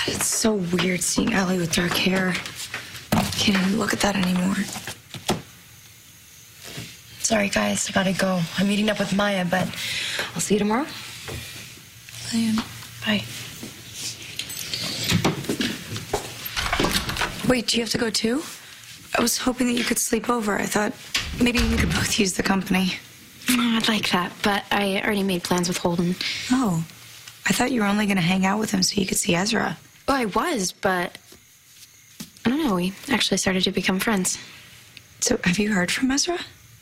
It's so weird seeing Allie with dark hair. Can't even look at that anymore. Sorry, guys, I gotta go. I'm meeting up with Maya, but I'll see you tomorrow. Bye. Wait, do you have to go too? I was hoping that you could sleep over. I thought maybe you could both use the company. Oh, I'd like that, but I already made plans with Holden. Oh, I thought you were only going to hang out with him so you could see Ezra. Well, I was, but I don't know. We actually started to become friends. So have you heard from Ezra?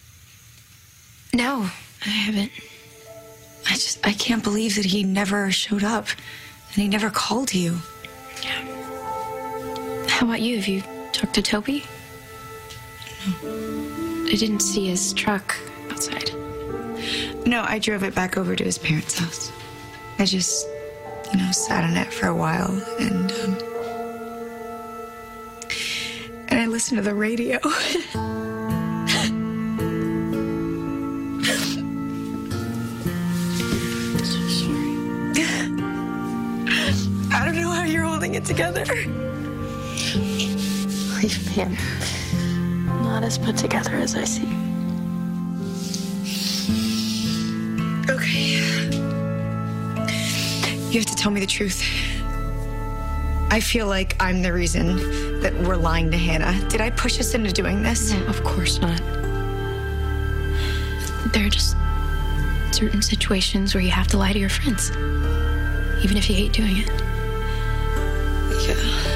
No, I haven't. I can't believe that he never showed up and he never called you. Yeah. How about you? Have you talked to Toby? No. I didn't see his truck outside. No, I drove it back over to his parents' house. I just, sat in it for a while and I listened to the radio. So sorry. I don't know how you're holding it together. Believe me, I'm not as put together as I seem. Okay. You have to tell me the truth. I feel like I'm the reason that we're lying to Hannah. Did I push us into doing this? No, of course not. There are just certain situations where you have to lie to your friends, even if you hate doing it. Yeah.